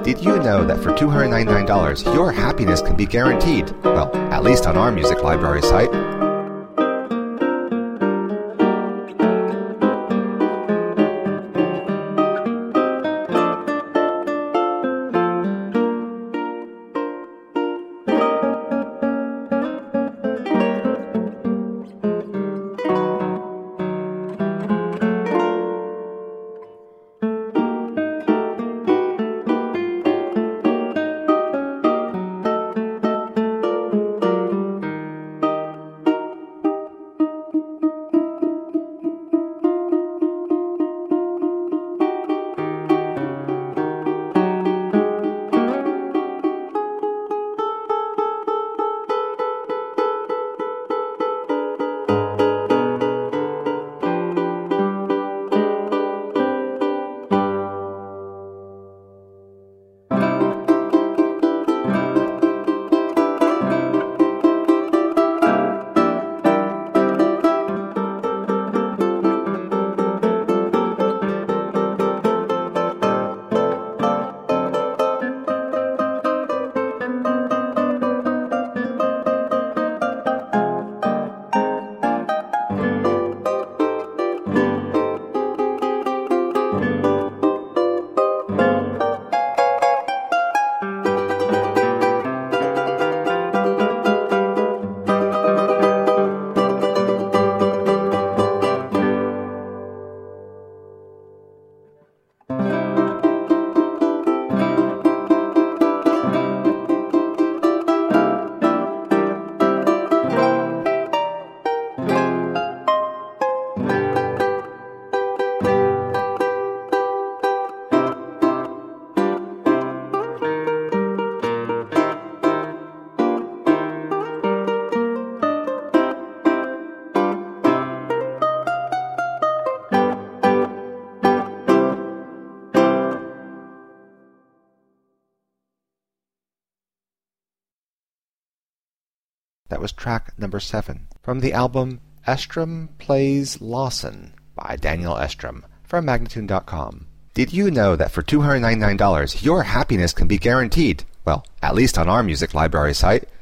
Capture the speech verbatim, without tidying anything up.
Did you know that for two hundred ninety-nine dollars, your happiness can be guaranteed? Well, at least on our music library site. That was track number seven from the album Estrom Plays Lawson by Daniel Estrom from Magnatune dot com. Did you know that for two hundred ninety-nine dollars, your happiness can be guaranteed? Well, at least on our music library site.